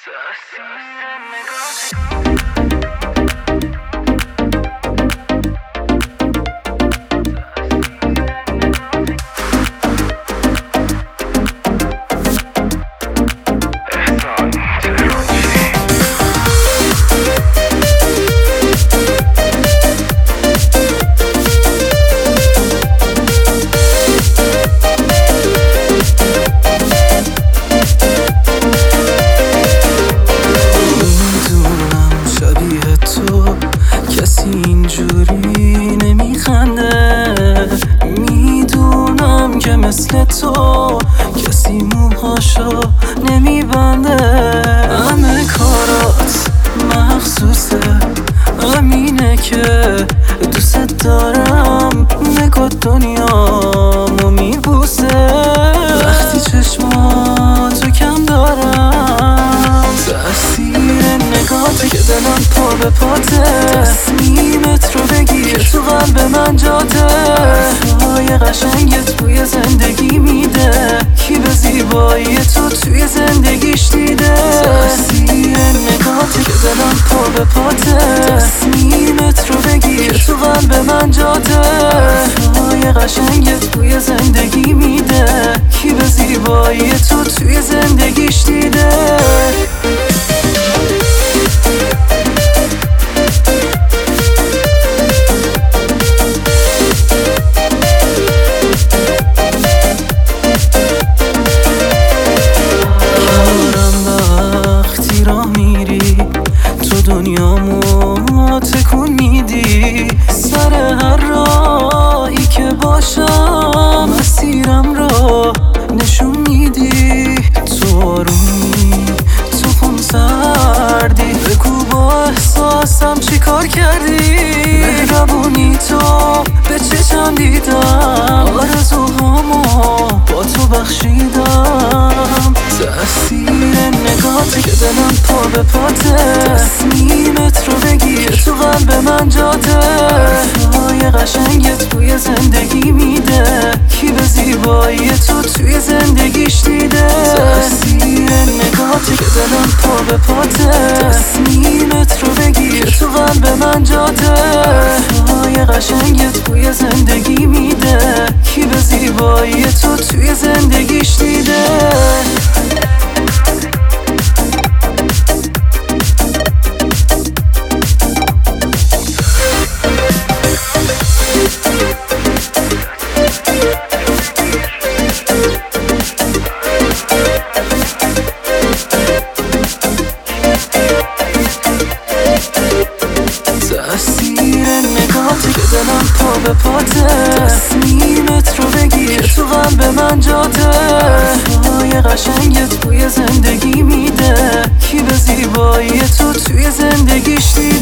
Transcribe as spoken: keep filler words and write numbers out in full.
اینجوری نمیخنده، میدونم که مثل تو کسی موهاشو نمیبنده. همه کارات مخصوصه، همینه که دوست دارم. نگاه دنیامو میبوسه وقتی چشماتو کم دارم. تأثیر نگاهت که دلم پا به پاته، تصمیمت رو بگیر که تو قلب من جاته. حرفای قشنگت بوی زندگی میده، کی به زیبایی تو توی زندگیش دیده. تأثیر نگاهت که دلم پا به پاته، تصمیمت رو بگیر که تو قلب من جاته. حرفای قشنگت بوی زندگی میده، کی به زیبایی تو توی زندگیش دیده. دنیامو تکون میدی، سر هر راهی که باشم مسیرم رو نشون میدی. تو آرومی، تو خون سردی، بگو با احساسم چی کار کردی. مهربونی تو به چشم دیدم، آرزوهامو با تو بخشیدم. تأثیر نگاهت که دلم پا به پاته، تصمیمت رو بگیر تو قلب من جاته. حرفای قشنگت بوی زندگی میده، کی به زیبایی تو توی زندگیش دیده. تأثیر نگاهت که دلم پا به پاته، تصمیمت رو بگیر تو قلب من جاته. حرفای قشنگت بوی زندگی میده، کی به زیبایی تو توی زندگیش دیده. تأثیر نگاهت که دلم پا به پاته، تصمیمت رو بگیر تو قلب من جاته. حرفای قشنگت بوی زندگی میده، کی به زیبایی تو توی زندگیش دیده.